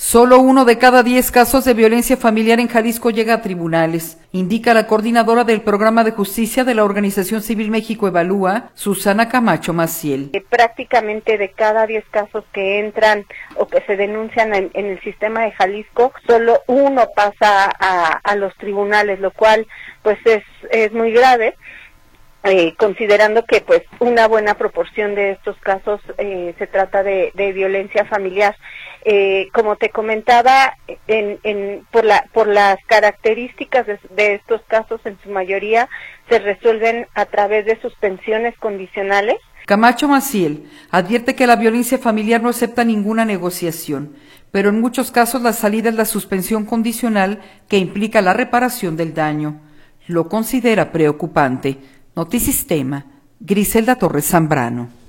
Solo 1 de cada 10 casos de violencia familiar en Jalisco llega a tribunales, indica la coordinadora del Programa de Justicia de la Organización Civil México Evalúa, Susana Camacho Maciel. Prácticamente de cada 10 casos que entran o que se denuncian en el sistema de Jalisco, solo 1 pasa a los tribunales, lo cual pues es muy grave. Considerando que pues una buena proporción de estos casos se trata de violencia familiar. Como te comentaba, por las características de estos casos, en su mayoría se resuelven a través de suspensiones condicionales. Camacho Maciel advierte que la violencia familiar no acepta ninguna negociación, pero en muchos casos la salida es la suspensión condicional que implica la reparación del daño. Lo considera preocupante. Notisistema, Griselda Torres Zambrano.